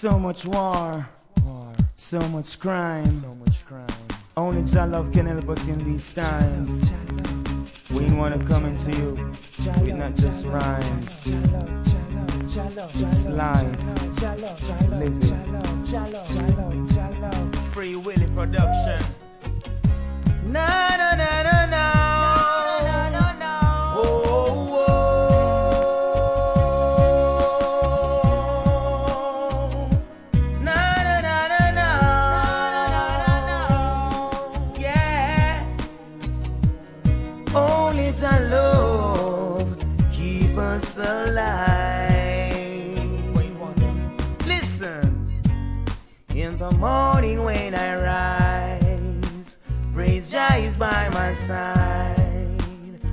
So much war, so much crime. Only Jah love can help us in these times. We ain't wanna come into you with not just rhymes. It's life, living. Free Willy Production.